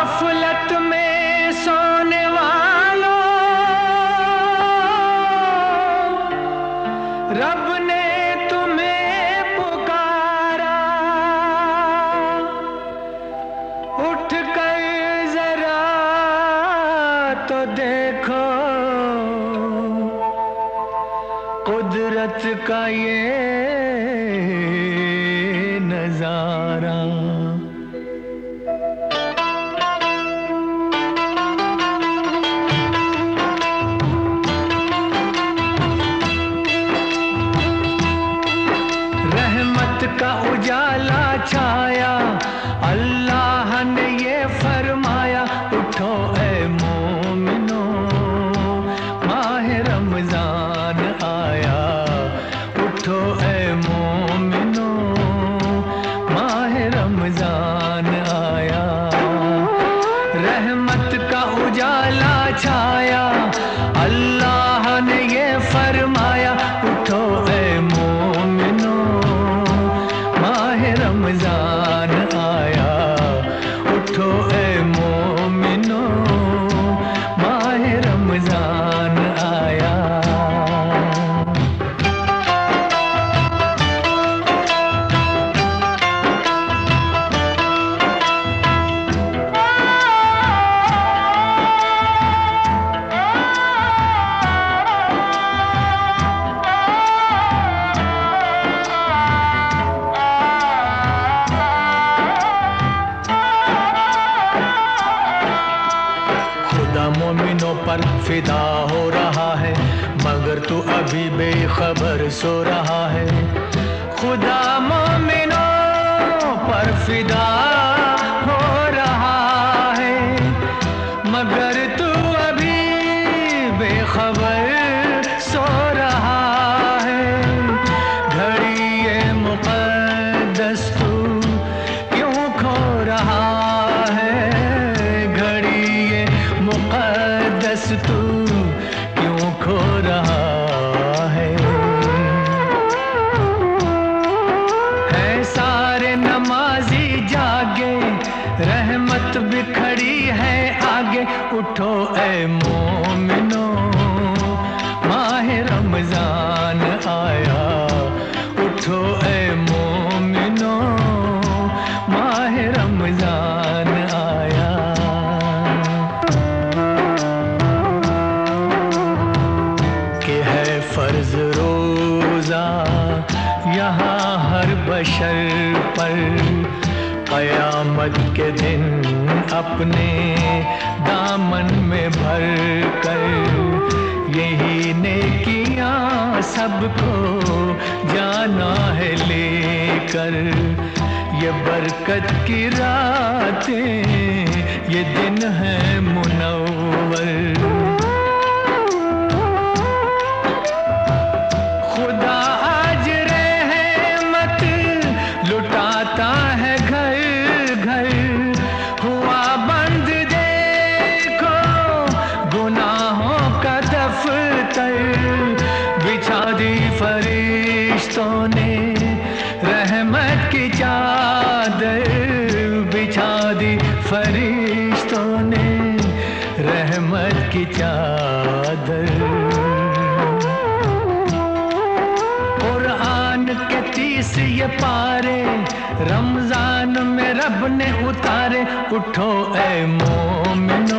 गफलत में सोने वालों, रब ने तुम्हें पुकारा। उठ कर जरा तो देखो कुदरत का ये नजारा। का उजाला छाया, अल्लाह ने ये फरमाया, उठो ए मोमिनो माह रमजान आया। उठो ए मोमिनो माह रमजान आया। रहमत का उजाला छाया, अल्लाह ने ये फरमाया, उठो ए मोमिनो रमजान आया। उठो ए मोमिनो माह रमजान आया। मोमिनों पर फिदा हो रहा है, मगर तू अभी बेखबर सो रहा है। खुदा मोमिनों पर फिदा हो रहा है, मगर तू अभी बेखबर सो रहा है। घड़ी ये मुक़द्दस तू क्यों खो रहा है? घड़ी ये मुक़द्दस तू क्यों खो रहा है? सारे नमाजी जागे, रहमत बिखड़ी है आगे। उठो ए मोमिनो माह रमजान आया। उठो ए मोमिनो माह रमजान आया। कि है फर्ज रोजा यहाँ हर बशर पर, क़यामत के दिन अपने दामन में भर कर। यही नेकियां सबको जाना है लेकर। ये बरकत की रातें, ये दिन है मुनव्वर। खुदा आज रहमत लुटाता है घर घर। हुआ बंद देखो गुनाहों का दफ्तर। बिछा दी फरिश्तों ने रहमत की चादर। बिछा दी फरिश्तों ने रहमत की चादर। कुरान के 30 ये पारे रमजान में रब ने उतारे। उठो ए मोमिनो